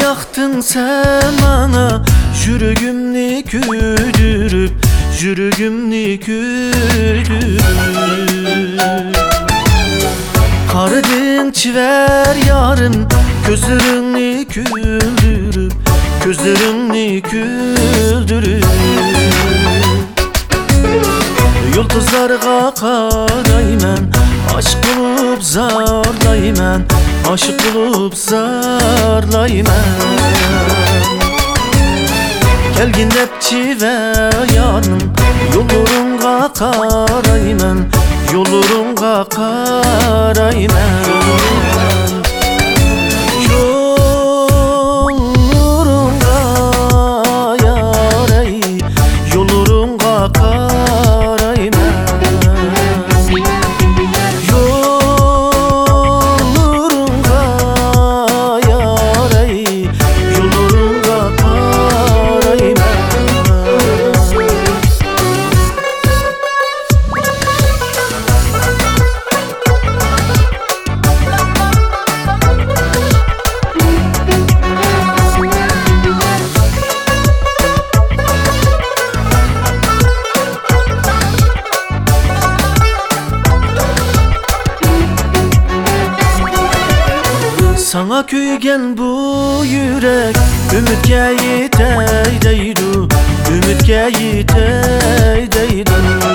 yaktın sen bana, yüreğimni küldürüp, yüreğimni küldürüp. Karıdın çiver yarın, gözlerini küldürüp, gözlerini küldürüp. Yıldızlarga qarayman, aşk bulup zarlayman, aşık bulup zarlayman. Kelgin depçi ve yarın, yollarınga qarayman, yollarınga qarayman. Yollarınga yaray, yollarınga qarayman. Yollarınga yaray, yollarınga qarayman. Sana köygen bu yürek, ümitke yetey deydu, ümitke yetey deydu.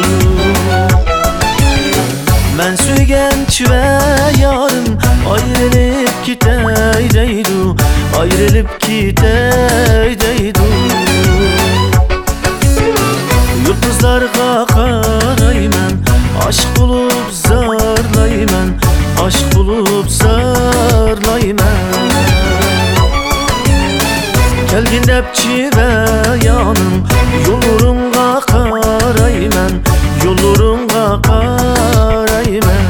Men söygen çive yarın, ayrılıp gitey deydu, ayrılıp gitey deydu. Yıldızlarga qarayman, aşk bulup zarlayman, aşk bulup zarlayman. Kelgin depçi ve yanım, yollarınga qarayman, yollarınga qarayman.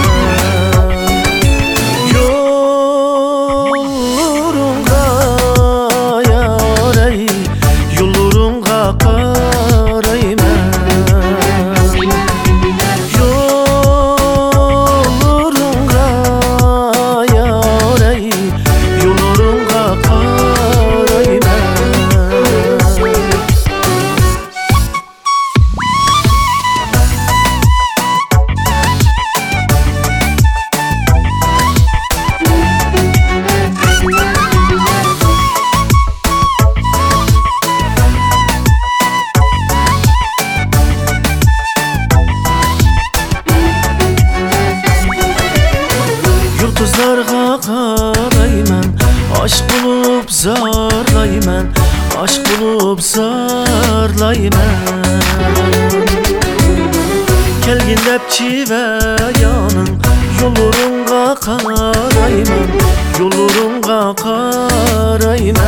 Yollarınga yaray, yollarınga qarayman. Yollarınga yaray, yollarınga qarayman. Yıldızlarga qarayman, aşk bulup zarlayman, aşk bulup zarlayman. Kelgin depçi ve yanın, yollarınga qarayman, yollarınga qarayman.